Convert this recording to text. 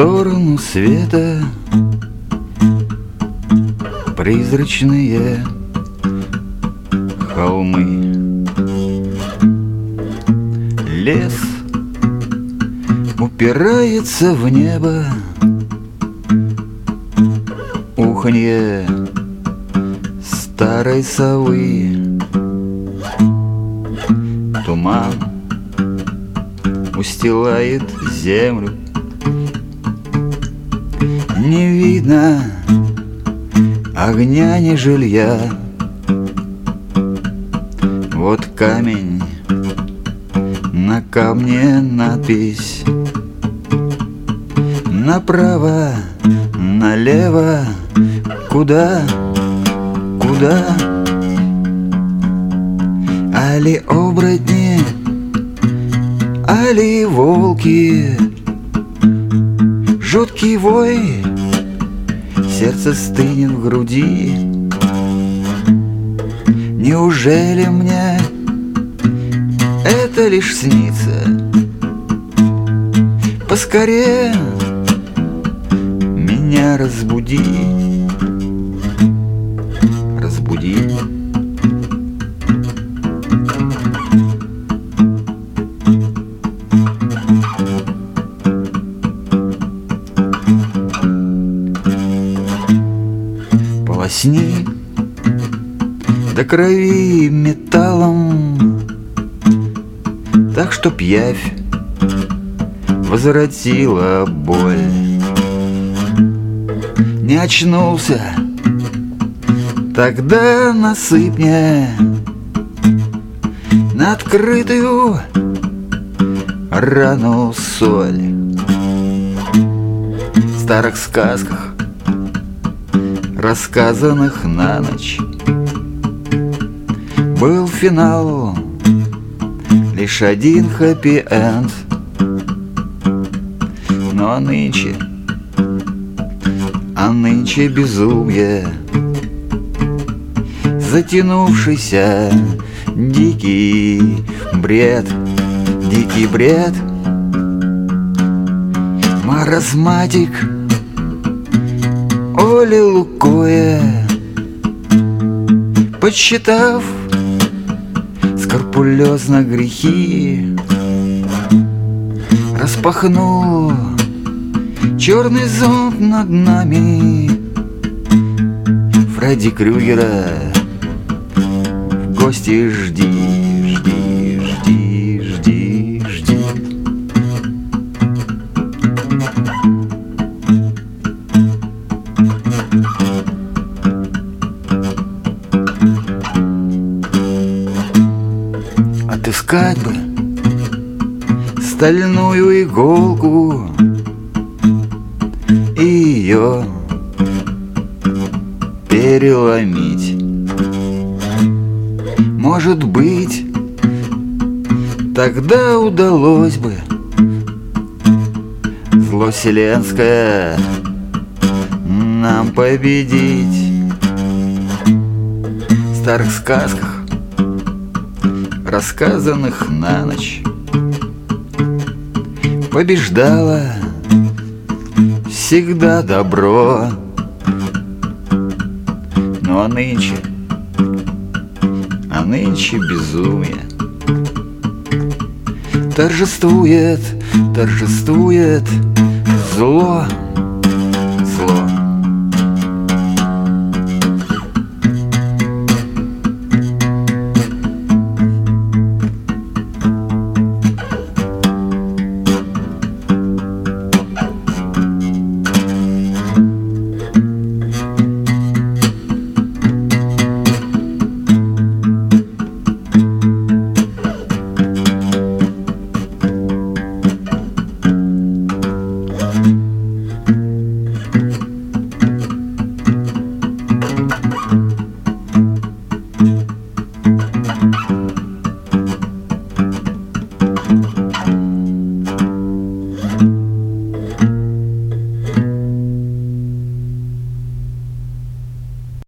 сторону света призрачные холмы. Лес упирается в небо, уханье старой совы. Туман устилает землю, не видно огня, ни жилья. Вот камень, на камне надпись: направо, налево, куда, куда? Али оборотни, али волки, жуткий вой, сердце стынет в груди. Неужели мне это лишь снится? Поскорее меня разбуди, разбуди. Полосни до крови металлом, так чтоб явь возвратила боль. Не очнулся, тогда насыпь мне на открытую рану соль. В старых сказках, рассказанных на ночь, был финал, лишь один хэппи-энд. Но нынче безумие, затянувшийся дикий бред, дикий бред. Маразматик Оли Лукоя, подсчитав скрупулезно грехи, распахнул черный зонт над нами. Фредди Крюгера в гости жди, жди, жди, жди, жди. Отыскать бы стальную иголку и ее переломить. Может быть, тогда удалось бы зло вселенское нам победить. В старых сказках, рассказанных на ночь, побеждало всегда добро. Ну а нынче безумие торжествует, торжествует зло.